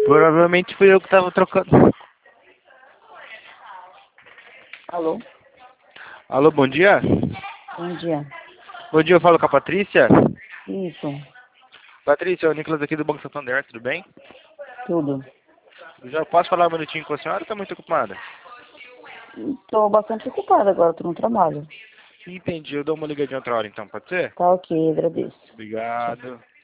Provavelmente fui eu que tava trocando. Alô? Alô, bom dia? Bom dia. Bom dia, eu falo com a Patrícia. Isso, Patrícia, é o Nicolas aqui do Banco Santander, tudo bem? tudo. Eu já posso falar um minutinho com a senhora ou tá muito ocupada? Tô bastante ocupada agora, tô no trabalho. Entendi, eu dou uma ligadinha outra hora então, pode ser? Tá ok, agradeço. Tchau. Obrigado.